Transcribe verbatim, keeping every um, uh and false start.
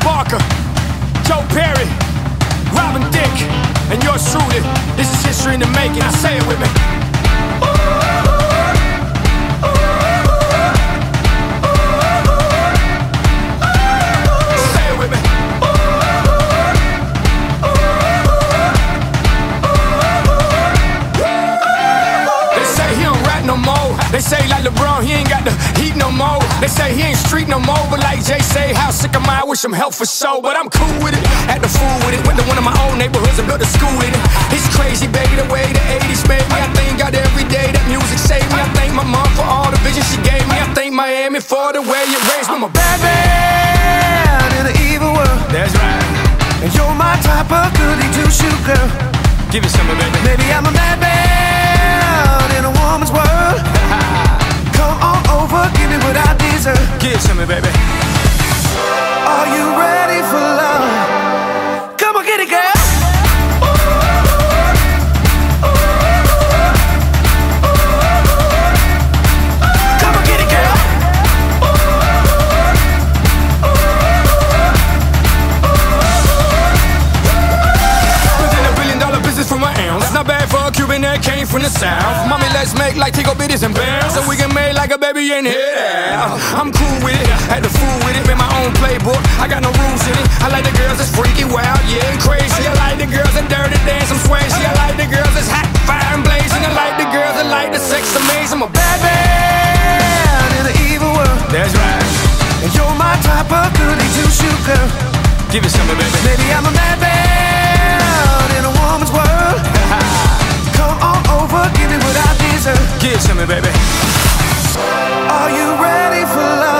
Barker, Joe Perry, Robin Thicke, and yours truly. This is history in the making. I say it with me. Say it with me. They say he don't rap no more. They say like LeBron, he ain't got the heat no more. They say he ain't street no more. But like Jay say, how sick am I? I wish him health for so. But I'm cool with it, had to fool with it. Went to one of my own neighborhoods and built a school in it. It's crazy, baby, the way the eighties made me. I thank God every day that music saved me. I thank my mom for all the vision she gave me. I thank Miami for the way it raised me. I'm a bad man in an evil world. That's right. And you're my type of goody two-shoe girl. Give it some, baby. Maybe I'm a bad man in a woman's world. Come on over, give me what I deserve. Give it to me, baby. Are you ready for love? Come on, get it, girl. Come on, get it, girl. Within a billion dollar business for my ounce. Not bad for a Cuban that came from the South. Mommy, let's make like Tico Bitties and Bounce, so we can make like a baby in here. I'm cool with it, had to fool with it. Made my own playbook, I got no rules in it. I like the girls that's freaky, wild, yeah, and crazy. I like the girls that dirty dance, I'm swayzy. I like the girls that's hot, fire and blazing. I like the girls that like the sex amazing. I'm a bad man in an evil world. That's right. And you're my type of goody two-shoe girl. Give it some, baby. Maybe I'm a bad man in a woman's world. Come on over, give me what I deserve. Give it to me, baby. Are you ready for love?